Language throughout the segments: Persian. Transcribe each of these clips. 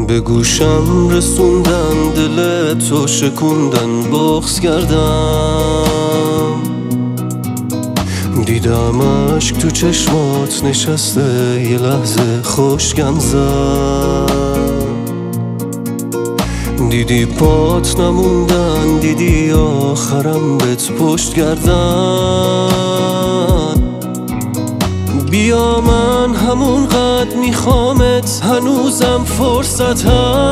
به گوشم رسوندن، دل تو شکوندن، بغض کردم. دیدم عشق تو چشمات نشسته، یه لحظه خوشگم زد. دیدی پات نموندن، دیدی آخرم بهت پشت کردن. بیا من همون قد میخوامت، هنوزم فرصت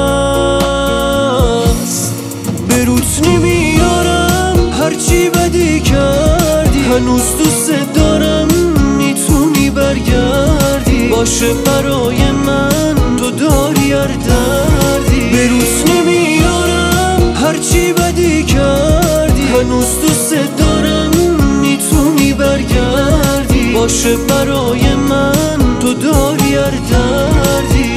هست. به روت نمیارم هرچی بدی کردی، هنوز دوست دارم، میتونی برگردی. باشه برای من تو داری هر دردی. به روت نمیارم هرچی بدی کردی، هنوز دوست دارم، میتونی برگردی. باشه برای من تو داری هر دردی.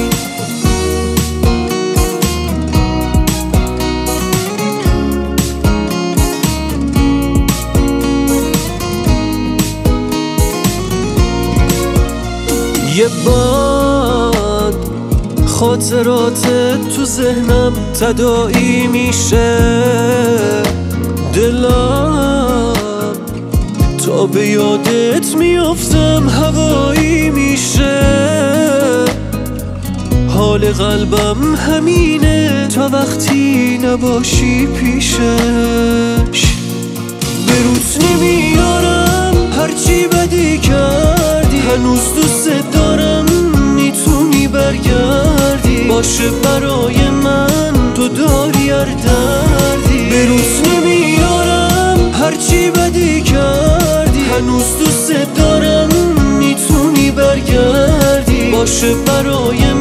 یه باد خاطراتت تو ذهنم تداعی میشه، دلم تا به یادت میافتم هوایی میشه. حال قلبم همینه تا وقتی نباشی پیشش. به روت نمیارم هرچی بدی کردی، هنوز دوست دارم، میتونی برگردی. باشه برای من تو داری هر دردی. به روت نمیارم هرچی بدی کردی، هنوز دوست دارم، میتونی برگردی. باشه برای